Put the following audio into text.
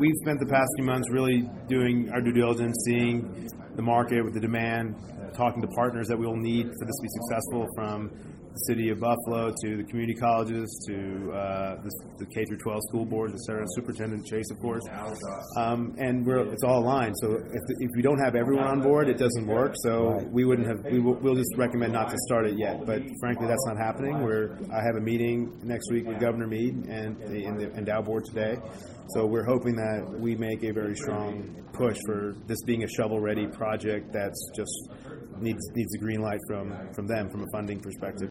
we've spent the past few months really doing our due diligence, seeing the market with the demand, talking to partners that we will need for this to be successful, from the city of Buffalo to the community colleges to the K-12 school boards, et cetera, Superintendent Chase, of course. And it's all aligned. So if we don't have everyone on board, it doesn't work. So we'll just recommend not to start it yet. But frankly, that's not happening. I have a meeting next week with Governor Meade and the Endow board today. So we're hoping that we make a very strong push for this being a shovel-ready project that's just needs a green light from them from a funding perspective.